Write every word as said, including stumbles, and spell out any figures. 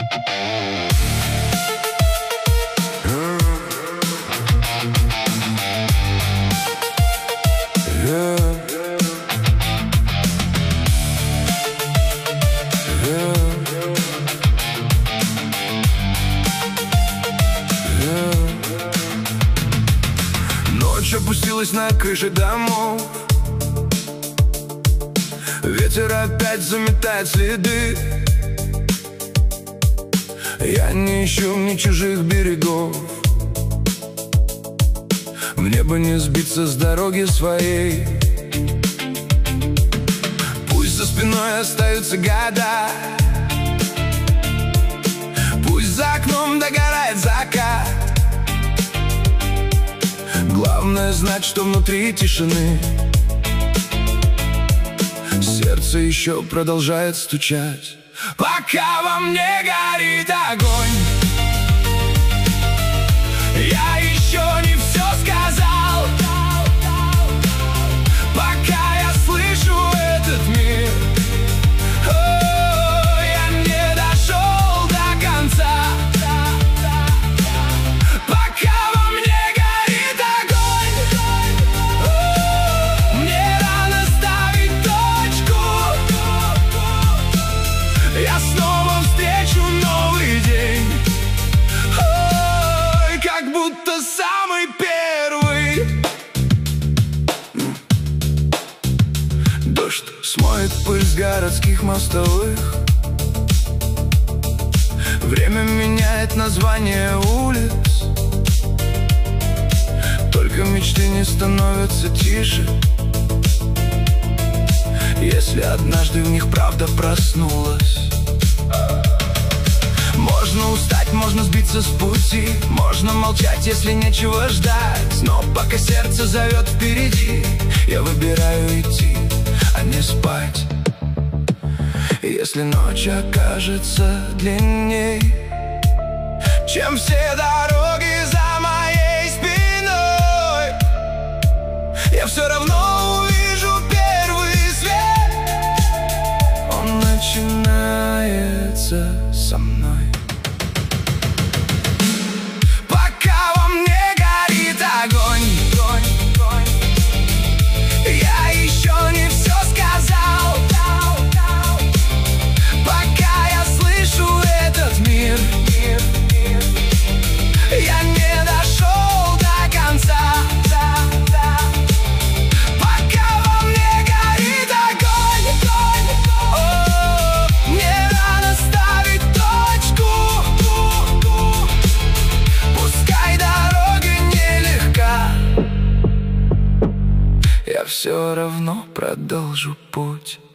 Ночь опустилась на крыши домов, ветер опять заметает следы. Я не ищу ни чужих берегов, мне бы не сбиться с дороги своей. Пусть за спиной остаются года, пусть за окном догорает закат. Главное знать, что внутри тишины сердце еще продолжает стучать. Пока во мне горит огонь, я еще не все сказал. Пока я слышу этот мир, о, я не дошел до конца. Пока во мне горит огонь, о, мне рано ставить точку. Я снова встречу новый день, ой, как будто самый первый. Дождь смоет пыль с городских мостовых, время меняет название улиц, только мечты не становятся тише, если однажды в них правда проснулась. Можно устать, можно сбиться с пути, можно молчать, если нечего ждать. Но пока сердце зовет впереди, я выбираю идти, а не спать. И если ночь окажется длинней, чем все дороги за моей спиной, я все равно увижу первый свет. Он начинается со мной. Пока во мне горит огонь, я еще не все сказал. Пока я слышу этот мир, я не дошел до конца. Пока во мне горит огонь, о, мне рано ставить точку. Пускай дорога нелегка, я все равно продолжу путь.